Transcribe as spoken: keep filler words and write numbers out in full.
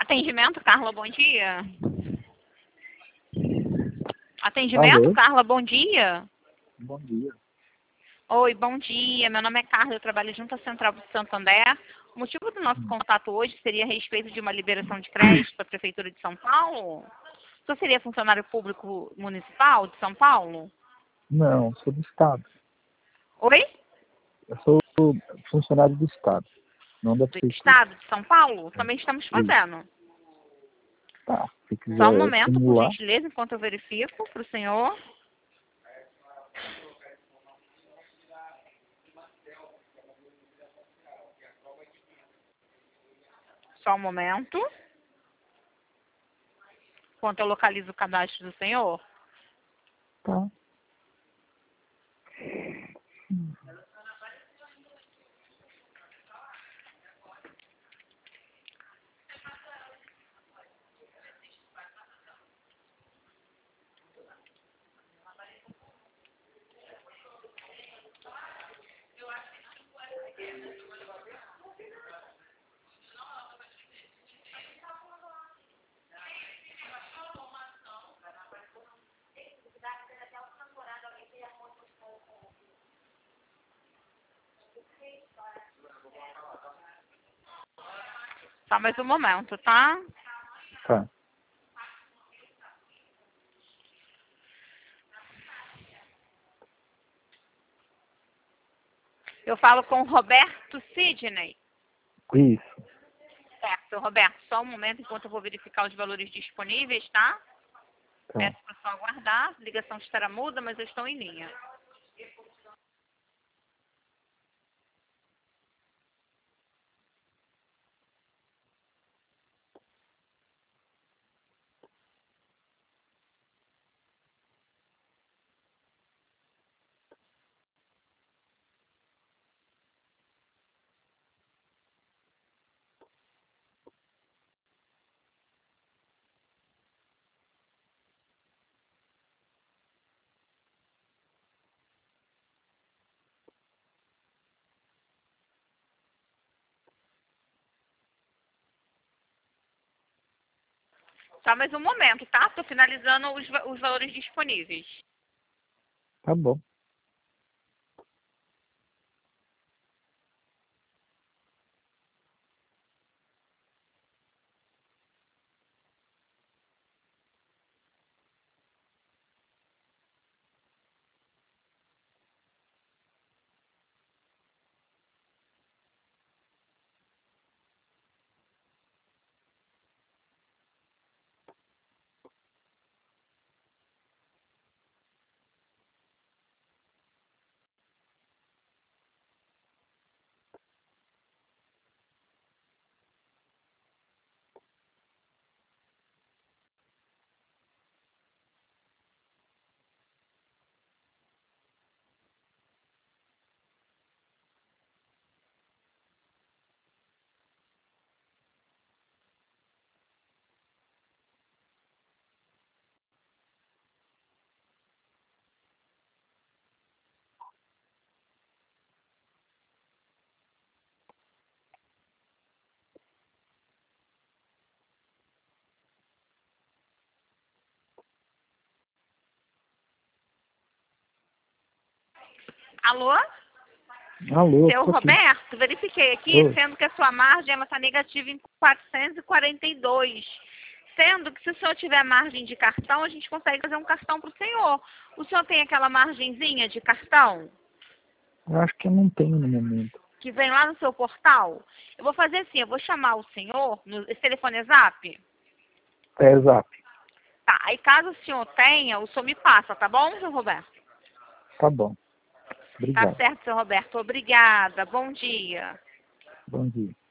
Atendimento, Carla, bom dia. Atendimento, Alô? Carla, bom dia. Bom dia. Oi, bom dia. Meu nome é Carla, eu trabalho junto à Central do Santander. O motivo do nosso contato hoje seria a respeito de uma liberação de crédito para a Prefeitura de São Paulo. Você seria funcionário público municipal de São Paulo? Não, sou do Estado. Oi? Eu sou funcionário do Estado, não da Do Prefeitura. Estado de São Paulo? Também estamos Isso. fazendo. Tá, se Só um quiser momento, por simular, gentileza, enquanto eu verifico para o senhor. Só um momento. Enquanto eu localizo o cadastro do senhor. tá. Só mais um momento, tá? Tá. Eu falo com o Roberto Sidney. Isso. Certo, Roberto, só um momento enquanto eu vou verificar os valores disponíveis, tá? Tá. Peço para só aguardar. A ligação estará muda, mas eu estou em linha. Só mais um momento, tá? Estou finalizando os, va- os valores disponíveis. Tá bom. Alô? Alô, Seu tô aqui. Roberto, verifiquei aqui, Oi. sendo que a sua margem ela está negativa em quatrocentos e quarenta e dois. Sendo que se o senhor tiver margem de cartão, a gente consegue fazer um cartão para o senhor. O senhor tem aquela margenzinha de cartão Eu acho que eu não tenho no momento. que vem lá no seu portal? Eu vou fazer assim, eu vou chamar o senhor, no, esse telefone é zap? É, zap. Tá, aí caso o senhor tenha, o senhor me passa, tá bom, seu Roberto? Tá bom. Tá Obrigado. certo, seu Roberto. Obrigada. Bom dia. Bom dia.